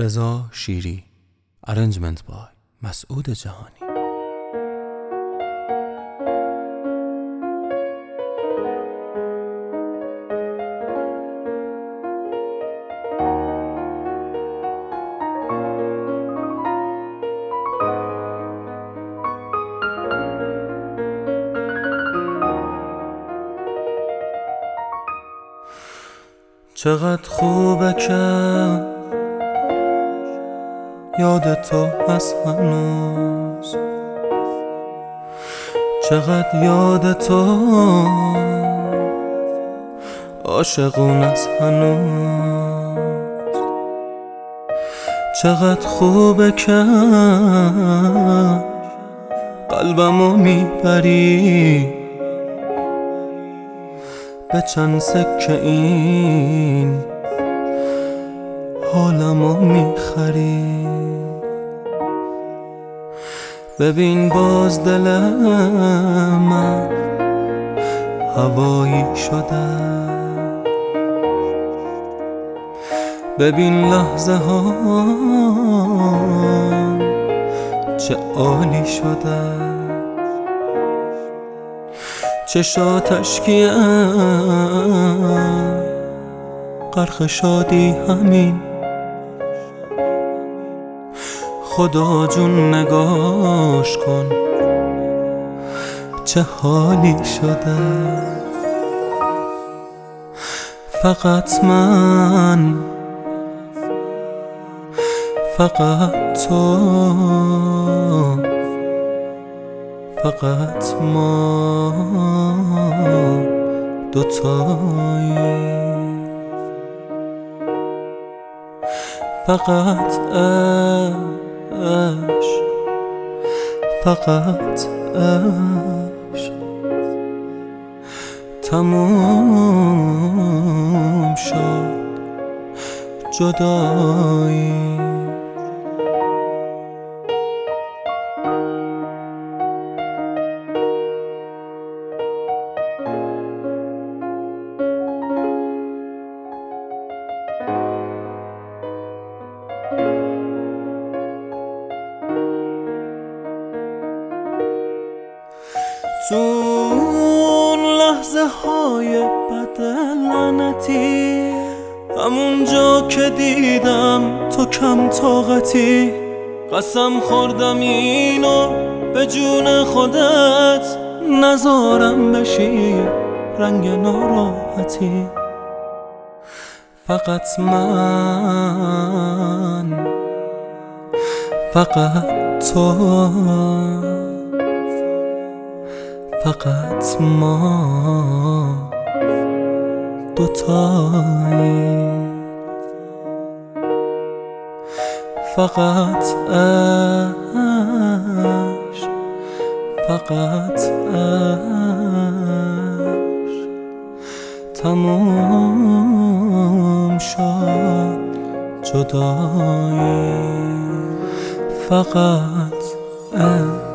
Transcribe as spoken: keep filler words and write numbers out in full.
رضا شیری. Arrangement by مسعود جهانی. چقدر خوبه که یاد تو هست هنوز، چقدر یاد تو عاشقون است هنوز، چقدر خوبه که قلبمو میبری به چند سکه این حالمو میخری. ببین باز دل من هوایی شده، ببین لحظه ها چه عالی شده، چشاتش کیه غرق شادی همین، خدا جون نگاش کن چه حالی شده. فقط من، فقط تو، فقط ما دوتایی، فقط عشق، فقط عشق، تموم شد جدایی. تو اون لحظه های بد لعنتی، همون جا که دیدم تو کم طاقتی، قسم خوردم اینو به جون خودت نذارم بشی رنگ ناراحتی. فقط من، فقط تو، فقط ما دوتایی، فقط عشق، فقط عشق، تموم شد جدایی. فقط عشق.